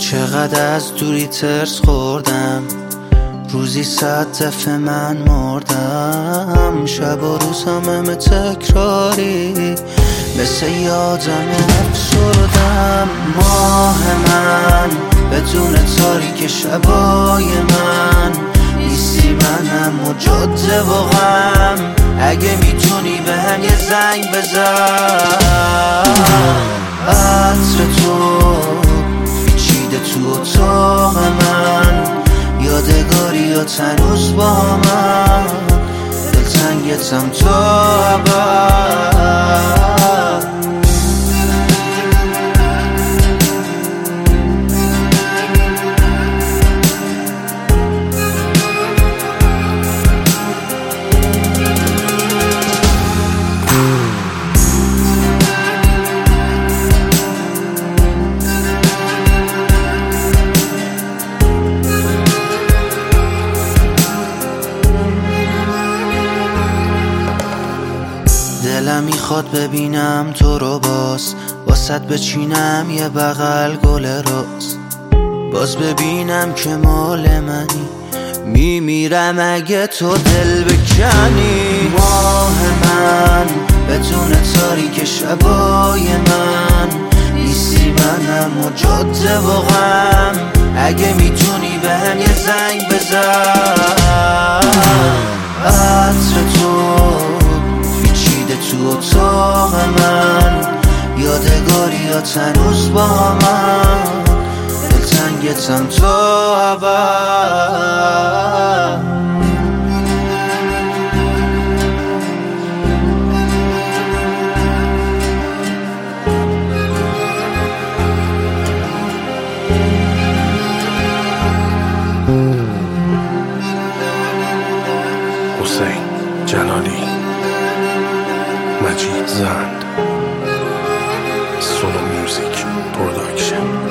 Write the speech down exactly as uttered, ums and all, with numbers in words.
چقدر از دوری ترس خوردم، روزی صد دفعه من مردم. شب و روز همه تکراری، مثل یادم افسردم. ماه من بدون تاریک شبای من، نیستی منم و جاده و غم. اگه میتونی به هم یه زنگ بزن. عطر تو پیچیده تو اتاق من، یادگاریات هنوز با من، دلتنگتم تا ابد. دلم میخواد ببینم تو رو باز، واسط بچینم یه بغل گل روز. باز ببینم که مال منی، میمیرم اگه تو دل بکنی. ماه من بدون تاریک شبای من، نیستی منم و جاده و غم. اگه میتونی به هم یه زنگ بزن. عطر تو تو اتاق من، یادگاریات هنوز با من، دلتنگتم تا ابد. حسین جلالی، مجید زند، سولو میوزیک پروداکشن.